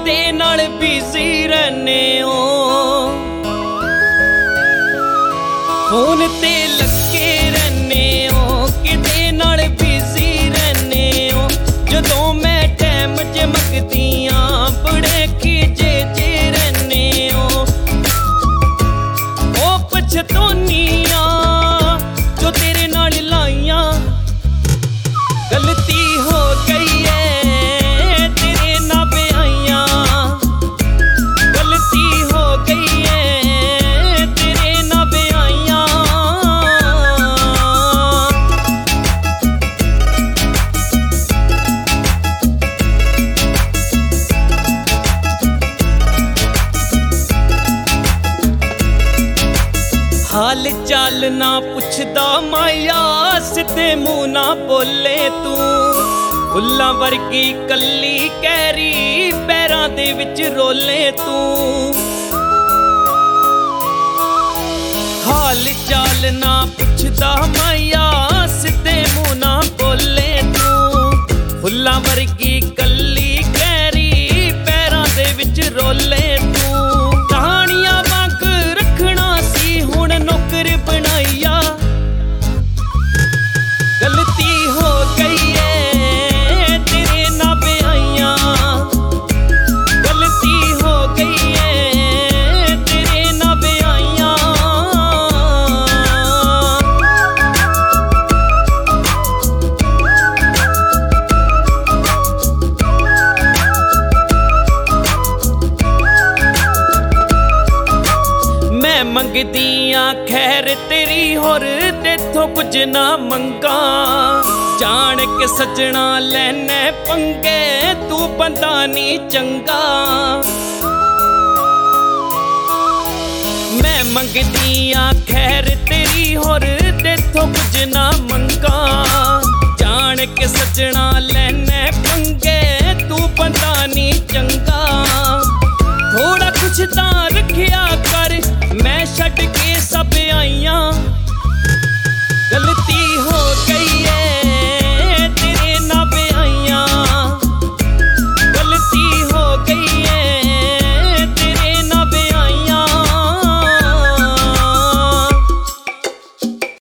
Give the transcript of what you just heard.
किते नाल बिजी रहने हो, फोन ते लगे रहने हो, किते नाल बिजी रहने हो। जदों मैं टाइम च मंगदियां बड़े खिजे जे रहने हो। ओ पछतौनियां जो तेरे नाल लाइयां, गलती हो गई है तेरे ना ब्याइयां, गलती हो गई है तेरे ना ब्याइयां। हाल चाल ना पुछदा माया, सिद्धे मुंह ना बोले तू। फुल्लां वर्गी कल्ली कैरी पैरां दे विच रोले तू। हाल चाल ना पुछदा माया, सिद्धे मुंह ना बोले तू। फुल्लां वर्गी कल्ली कैरी पैरां दे विच रोले तू। कहानियां वांग रखना सी हुण नौकर बनाइया, गलती हो गई है तेरे ना ब्याइयां, गलती हो गई है तेरे ना ब्याइयां। मैं मंगदियां खैर तेरी होर तेथों कुछ ना मंगा। जान के सजना लैने पंगे, तू बंदा नी चंगा। मैं मंगदियां खैर तेरी होर तेथों कुछ ना मंगा। जान के सजना लैने पंगे, तू बंदा नी चंगा। थोड़ा कुछ तां